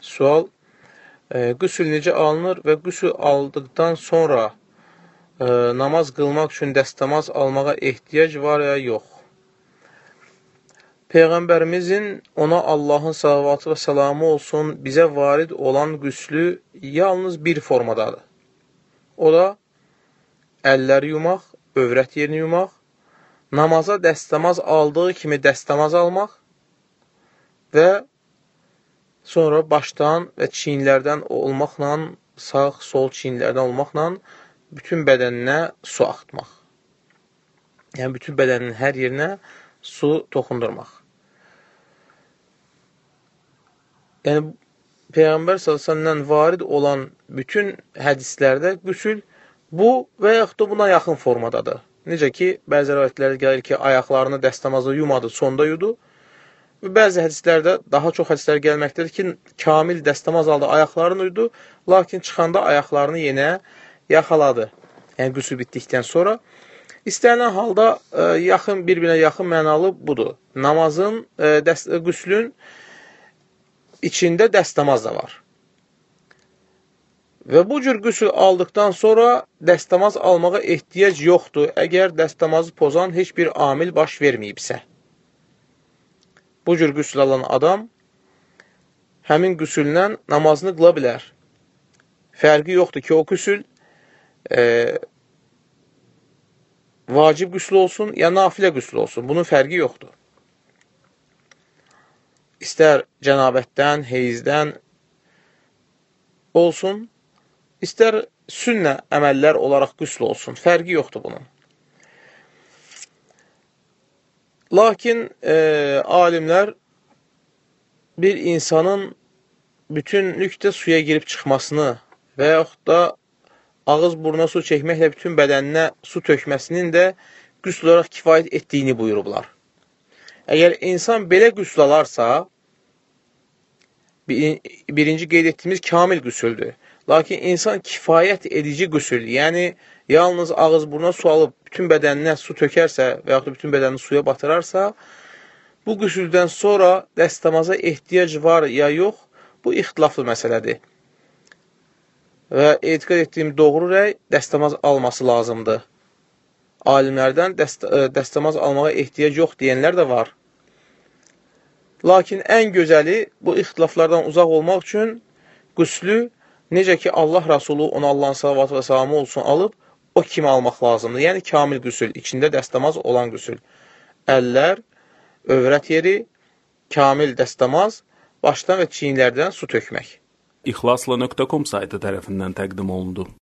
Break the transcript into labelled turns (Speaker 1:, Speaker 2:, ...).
Speaker 1: Sual, qüsül necə alınır və qüsül aldıqdan sonra namaz qılmaq üçün dəstəmaz almağa ehtiyac var ya yox? Peyğəmbərimizin, ona Allahın salavatı və səlamı olsun, bizə varid olan qüslü yalnız bir formadadır. O da əlləri yumaq, övrət yerini yumaq, namaza dəstəmaz aldığı kimi dəstəmaz almaq və sonra başdan və çiyinlərdən olmaqla, sağ, sol çiyinlərdən olmaqla bütün bədəninə su axıtmaq. Yəni, bütün bədənin hər yerinə su toxundurmaq. Yəni, Peyğəmbər s.ə.v-dən varid olan bütün hədislərdə qüsül bu və yaxud da buna yaxın formadadır. Necə ki, bəzi rəvayətlərdə gəlir ki, ayaqlarını dəstəmazla yumadı, sonda yudu. Və bəzi hədislərdə, daha çox hədislər gəlməkdədir ki, kamil dəstəmaz aldı, ayaqlarını uydu, lakin çıxanda ayaqlarını yenə yaxaladı. Yəni, qüsül bitdikdən sonra. İstənilən halda bir-birinə yaxın mənalı budur. Namazın, qüslün içində dəstəmaz da var. Və bu cür qüsül aldıqdan sonra dəstəmaz almağa ehtiyac yoxdur, əgər dəstəmazı pozan heç bir amil baş verməyibsə. Bu cür qüsül alan adam həmin qüsüllə namazını qıla bilər. Fərqi yoxdur ki, o qüsül vacib qüsül olsun, ya nafilə qüsül olsun. Bunun fərqi yoxdur. İstər cənabətdən, heyizdən olsun, istər sünnə əməllər olaraq qüsül olsun. Fərqi yoxdur bunun. Lakin alimlər bir insanın bütünlükdə suya girib çıxmasını və yaxud da ağız buruna su çəkməklə bütün bədəninə su tökməsinin də qüsl olaraq kifayət etdiyini buyurublar. Əgər insan belə qüsl alarsa, birinci qeyd etdiyimiz kamil qüsüldür. Lakin insan kifayət edici qüsül, yəni yalnız ağız buruna su alıb bütün bədəninə su tökərsə və yaxud da bütün bədənini suya batırarsa, bu qüsüldən sonra dəstəmaza ehtiyac var ya yox, bu ixtilaflı məsələdir. Və etiqad etdiyim doğru rəy dəstəmaz alması lazımdır. Alimlərdən dəstəmaz almağa ehtiyac yox deyənlər də var. Lakin ən gözəli bu ixtilaflardan uzaq olmaq üçün qüslü necə ki Allah Rasulü ona Allahın salavatı və salamı olsun alıb o kimi almaq lazımdır. Yəni kamil qüsül, içində dəstəmaz olan qüsül. Əllər, övrət yeri, kamil dəstəmaz, başdan və çiyinlərdən su tökmək.
Speaker 2: İxlasla.com saytı tərəfindən təqdim olundu.